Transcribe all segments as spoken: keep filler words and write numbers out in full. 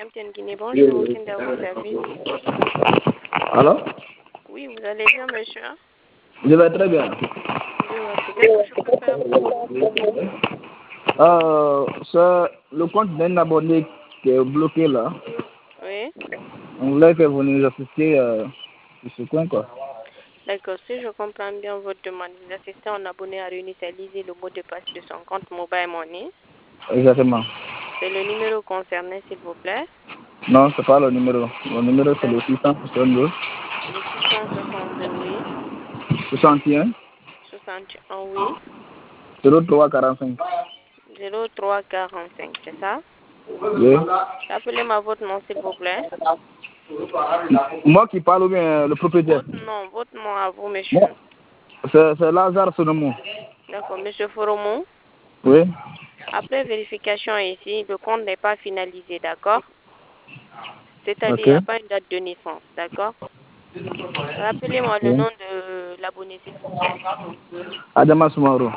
Lamtienne Guinée, bonjour, Kinda vous service. Alors? Oui, vous allez bien, monsieur? Je vais très bien. Dieu merci. Qu'est-ce que je peux faire pour vous? Euh, c'est le compte d'un abonné qui est bloqué là. Oui. On voulait que vous nous assistiez euh, sur ce coin, quoi. D'accord, si je comprends bien votre demande, vous assistez un abonné à réinitialiser le mot de passe de son compte Mobile Money. Exactement. C'est le numéro concerné, s'il vous plaît. Non, c'est pas le numéro. Le numéro, c'est le six cent soixante-deux. Le six cent soixante-deux, oui. soixante et un. soixante et un, oui. zéro trois quarante-cinq. zéro trois quarante-cinq, c'est ça? Oui. Rappelez-moi votre nom, s'il vous plaît. Moi qui parle ou bien le propriétaire? Votre nom, votre nom à vous, monsieur. Bon. C'est c'est Lazare Sonomou. D'accord, monsieur Foromon. Oui. Après vérification ici, le compte n'est pas finalisé, d'accord? C'est-à-dire, Ok. il n'y a pas une date de naissance, d'accord? Rappelez-moi le Oui. nom de l'abonné, s'il vous plaît. Adama Soumaro.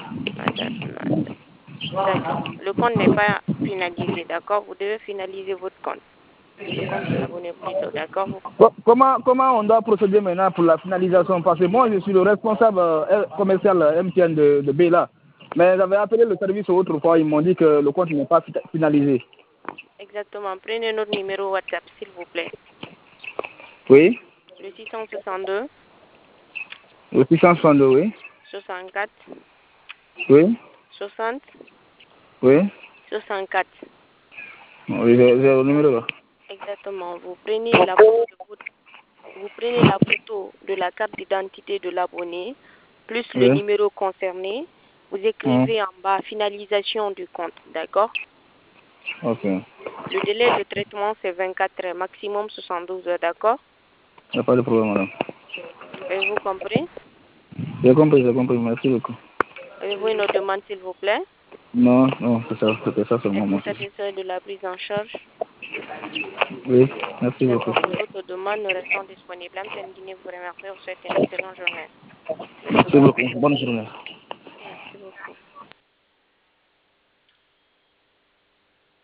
D'accord. Le compte n'est pas finalisé, d'accord? Vous devez finaliser votre compte. Le compte de l'abonné plutôt, d'accord? Vous... Co- Comment, comment on doit procéder maintenant pour la finalisation? Parce que moi, je suis le responsable euh, commercial euh, M T N de, de Béla. Mais j'avais appelé le service autrefois, ils m'ont dit que le compte n'est pas fi- finalisé. Exactement. Prenez notre numéro WhatsApp, s'il vous plaît. Oui. Le six cent soixante-deux, Le six cent soixante-deux, oui. soixante-quatre, Oui. soixante, Oui. soixante-quatre. Oui, j'ai j'ai le numéro là. Exactement. Vous prenez la photo de votre Vous prenez la photo de la carte d'identité de l'abonné, plus le Oui. numéro concerné. Vous Hum. écrivez en bas finalisation du compte, d'accord? Ok. Le délai de traitement, c'est vingt-quatre heures, maximum soixante-douze heures, d'accord? Il n'y a pas de problème, madame. Avez-vous compris? J'ai compris, j'ai compris. Merci beaucoup. Avez-vous une autre demande, s'il vous plaît? Non, non, c'est ça, c'était ça seulement. Êtes-vous Moi. satisfait de la prise en charge? Oui, merci beaucoup. D'accord. Pour d'autres demandes, nous restons disponibles. Mme Guinée vous remercie. Vous souhaite une excellente journée. Merci beaucoup. Bonne journée.